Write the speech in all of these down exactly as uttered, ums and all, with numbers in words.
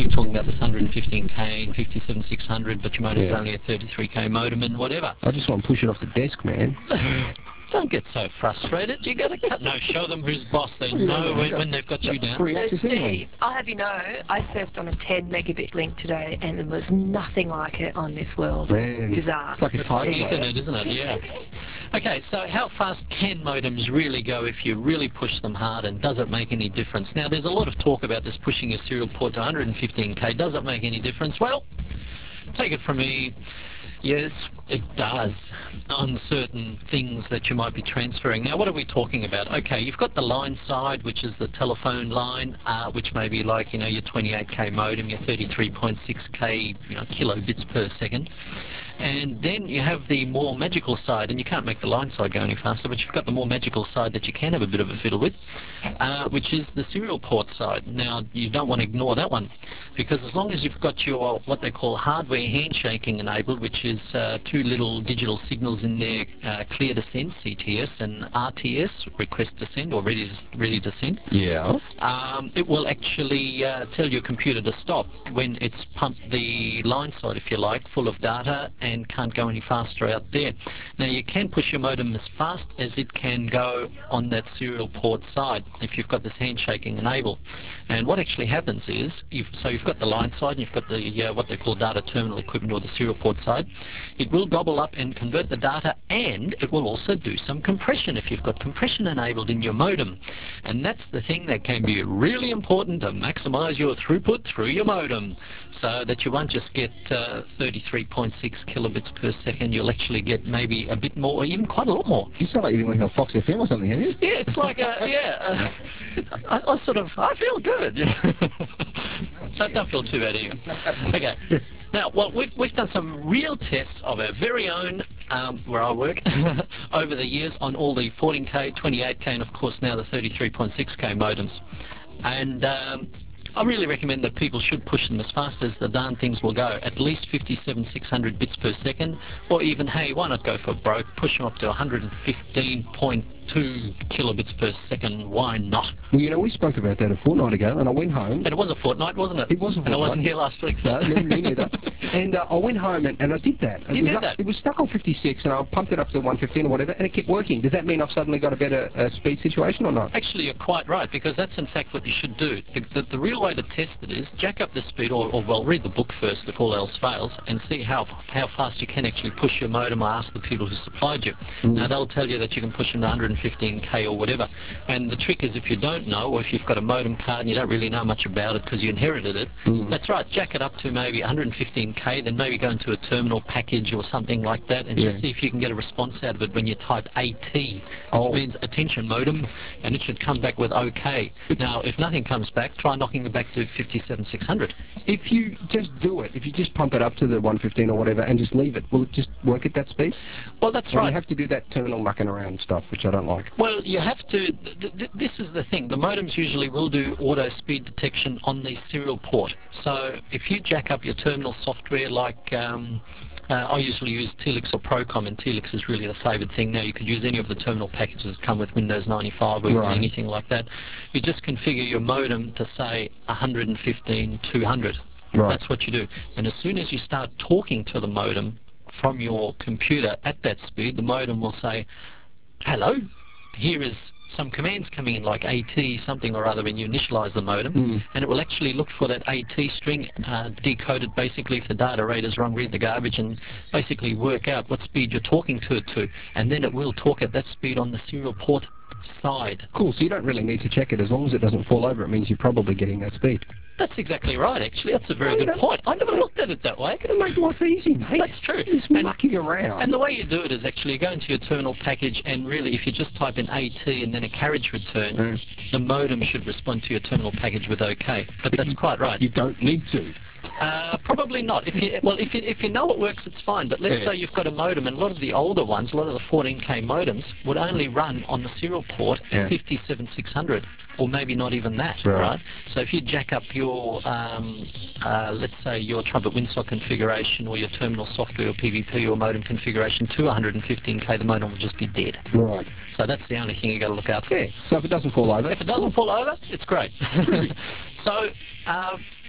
keep talking about this one hundred fifteen K and fifty-seven six hundred, but your modem's Yeah. only a thirty-three K modem and whatever. I just want to push it off the desk, man. Don't get so frustrated. You got to cut. No, show them who's boss. They know when, when they've got you down. Free So access anyway. Steve, I'll have you know, I surfed on a ten megabit link today and there was nothing like it on this world. Man, Bizarre. it's like a It's like tidal the wave. internet, isn't it? Yeah. Okay, so how fast can modems really go if you really push them hard, and does it make any difference? Now, there's a lot of talk about this pushing your serial port to one hundred fifteen K. Does it make any difference? Well, take it from me. Yes, it does on certain things that you might be transferring. Now, what are we talking about? Okay, you've got the line side, which is the telephone line, uh, which may be like, you know, your twenty-eight K modem, your thirty-three point six K, you know, kilobits per second. And then you have the more magical side, and you can't make the line side go any faster, but you've got the more magical side that you can have a bit of a fiddle with, uh, which is the serial port side. Now, you don't want to ignore that one, because as long as you've got your, what they call hardware handshaking enabled, which is uh, two little digital signals in there, uh, clear to send, C T S, and R T S, request to send, or ready to, ready to send, Yeah. um, it will actually uh, tell your computer to stop when it's pumped the line side, if you like, full of data and can't go any faster out there. Now, you can push your modem as fast as it can go on that serial port side if you've got this handshaking enabled. And what actually happens is, you've, so you've got the line side and you've got the uh, what they call data terminal equipment, or the serial port side. It will gobble up and convert the data, and it will also do some compression if you've got compression enabled in your modem. And that's the thing that can be really important to maximize your throughput through your modem, so that you won't just get uh, thirty-three point six kilobits per second. You'll actually get maybe a bit more, or even quite a lot more. You sound like you've been working on Fox F M or something, have you? Yeah, it's like a, yeah, uh, I, I sort of, I feel good. don't, don't feel too bad either. Okay. Now, well, we've, we've done some real tests of our very own, um, where I work, over the years on all the fourteen K, twenty-eight K, and of course now the thirty-three point six K modems. And um, I really recommend that people should push them as fast as the darn things will go, at least fifty-seven six hundred bits per second, or even, hey, why not go for broke, push them up to one hundred fifteen point two kilobits per second, why not? Well, you know, we spoke about that a fortnight ago, and I went home. And it was a fortnight, wasn't it? It was a And I fortnight. wasn't here last week, so... No, me, me neither. And uh, I went home and, and I did that. It You was did up, that? It was stuck on fifty-six, and I pumped it up to one fifteen or whatever, and it kept working. Does that mean I've suddenly got a better uh, speed situation or not? Actually, you're quite right, because that's in fact what you should do. The, the, the real way to test it is jack up the speed, or, or well, read the book first if all else fails, and see how how fast you can actually push your modem, or ask the people who supplied you. Mm. Now, they'll tell you that you can push them to one hundred fifteen K or whatever. And the trick is, if you don't know, or if you've got a modem card and you don't really know much about it because you inherited it, Mm. that's right, jack it up to maybe one hundred fifteen K, then maybe go into a terminal package or something like that, and Yeah. just see if you can get a response out of it when you type AT, which Oh. means attention modem, and it should come back with OK. Now, if nothing comes back, try knocking it back to fifty-seven six hundred. If you just do it, if you just pump it up to the one fifteen or whatever and just leave it, will it just work at that speed? Well, that's Or do right. you have to do that terminal mucking around stuff, which I don't like? Well, you have to, th th this is the thing, the modems usually will do auto speed detection on the serial port. So if you jack up your terminal software, like um, uh, I usually use Telix or Procom, and Telix is really the favoured thing now. You could use any of the terminal packages that come with Windows ninety-five or even Right. anything like that. You just configure your modem to say one hundred fifteen two hundred. Right. That's what you do. And as soon as you start talking to the modem from your computer at that speed, the modem will say, hello, here is some commands coming in, like AT something or other, when you initialize the modem, Mm. and it will actually look for that AT string, uh, decode it basically if the data rate is wrong, read the garbage, and basically work out what speed you're talking to it to, and then it will talk at that speed on the serial port side. Cool, so you don't really need to check it. As long as it doesn't fall over, it means you're probably getting that speed. That's exactly right, actually. That's a very Oh, good that's- point. I never looked at it that way. It'll make life easy, mate. That's true. Just And- mucking around. And the way you do it is actually you go into your terminal package, and really if you just type in AT and then a carriage return, Mm. the modem should respond to your terminal package with OK. But that's quite right. You don't need to. Uh, probably not. If you well, if you if you know it works, it's fine. But let's Yeah. say you've got a modem, and a lot of the older ones, a lot of the fourteen K modems, would only run on the serial port Yeah. at fifty-seven six hundred, or maybe not even that. Right. Right. So if you jack up your, um, uh, let's say your trumpet windsock configuration, or your terminal software or P V P or modem configuration to one hundred fifteen K, the modem will just be dead. Right. So that's the only thing you got to look out for. Yeah, so if it doesn't fall over... If it doesn't fall over, it's great. So, uh,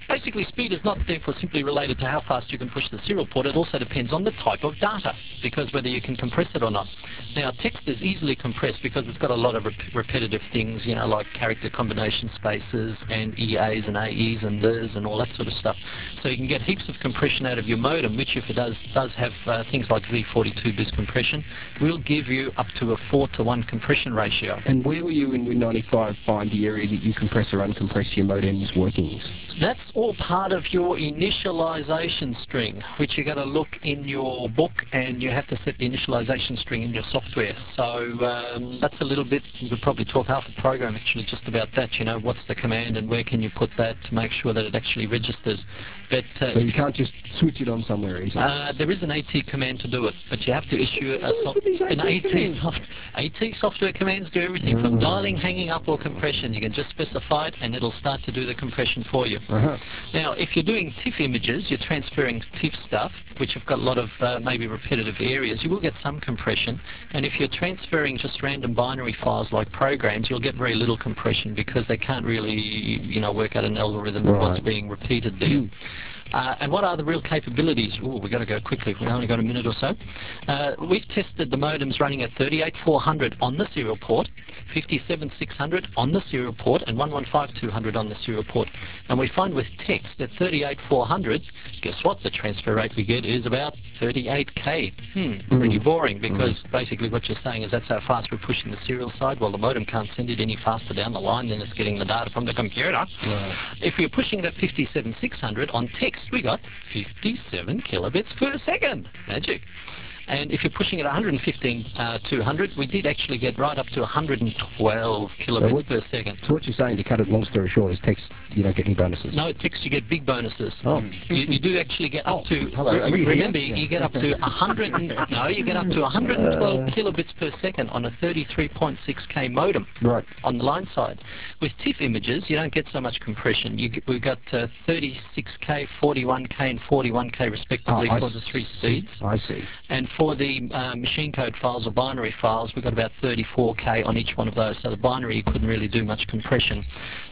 Basically, speed is not therefore simply related to how fast you can push the serial port. It also depends on the type of data, because whether you can compress it or not. Now, text is easily compressed because it's got a lot of rep repetitive things, you know, like character combination spaces and E As and A Es and thers and all that sort of stuff. So you can get heaps of compression out of your modem, which if it does does have uh, things like Z forty-two bus compression, will give you up to a four to one compression ratio. And where were you in Win ninety-five find the area that you compress or uncompress your modem's workings? That's all part of your initialization string, which you got to look in your book, and you have to set the initialization string in your software. So um, that's a little bit, we could probably talk half the program actually just about that, you know, what's the command and where can you put that to make sure that it actually registers. But uh, So you can't just switch it on somewhere easily? Uh, there is an AT command to do it, but you have to issue a What's soft, with these an AT AT, commands? soft, AT software commands do everything from dialing, hanging up or compression. You can just specify it and it'll start to do the compression for you. Uh-huh. Now, if you're doing TIFF images, you're transferring TIFF stuff, which have got a lot of uh, maybe repetitive areas, you will get some compression. And if you're transferring just random binary files like programs, you'll get very little compression because they can't really, you know, work out an algorithm of what's Right. being repeated there. Uh, and what are the real capabilities? Oh, we've got to go quickly. We've only got a minute or so. Uh, we've tested the modems running at thirty-eight four hundred on the serial port, fifty-seven six hundred on the serial port, and one fifteen two hundred on the serial port. And we find with text at thirty-eight four hundred, guess what? The transfer rate we get is about thirty-eight K. Hmm, pretty boring, because basically what you're saying is that's how fast we're pushing the serial side. Well, the modem can't send it any faster down the line than it's getting the data from the computer. Right. If we're pushing it at fifty-seven six hundred on text, we got fifty-seven kilobits per second. Magic. And if you're pushing it at one fifteen two hundred, we did actually get right up to one hundred twelve kilobits what- per second. So what you're saying, to cut it long story short, is text, you don't get any bonuses? No, text you get big bonuses. Oh. You, you do actually get up to, hello, are you here? remember, you get up to one hundred, and, no, you get up to one hundred twelve kilobits per second on a thirty-three point six K modem. Right. On the line side. With TIFF images, you don't get so much compression. You, get- we've got uh, thirty-six K, forty-one K, and forty-one K respectively Oh, I for the three see. speeds. I see. And for the uh, machine code files or binary files, we've got about thirty-four K on each one of those. So the binary, you couldn't really do much compression.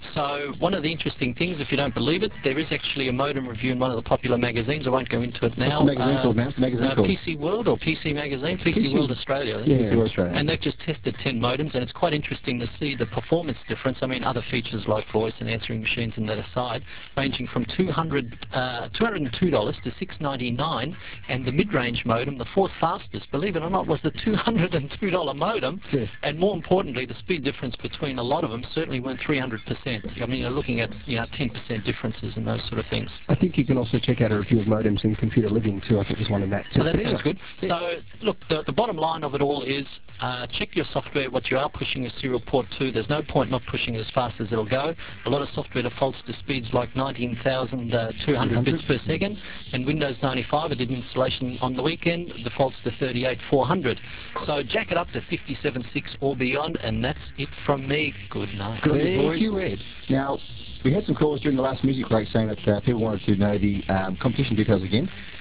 So one of the interesting things, if you don't believe it, there is actually a modem review in one of the popular magazines. I won't go into it now. What's the magazine called, man? What's the magazine uh, called? P C World or P C Magazine? P C, P C World Australia. I think. Yeah. P C World Australia. And they've just tested ten modems, and it's quite interesting to see the performance difference. I mean, other features like voice and answering machines and that aside, ranging from two hundred, uh, two hundred two dollars to six ninety-nine, and the mid-range modem, the fourth fastest, believe it or not, was the two hundred two dollar modem. Yeah. And more importantly, the speed difference between a lot of them certainly weren't three hundred percent. I mean, you're looking at, you know, ten percent differences and those sort of things. I think you can also check out a review of modems in Computer Living too. I think there's one in that too. So that sounds good. So, look, the, the bottom line of it all is uh, check your software, what you are pushing a serial port to. There's no point not pushing it as fast as it'll go. A lot of software defaults to speeds like nineteen thousand two hundred bits per second, and Windows ninety-five, I did an installation on the weekend, defaults to thirty-eight four hundred. So jack it up to fifty-seven six or beyond, and that's it from me. Good night. Good on you, Thank boys. you, Ed. Now, we had some calls during the last music break saying that uh, people wanted to know the um, competition details again.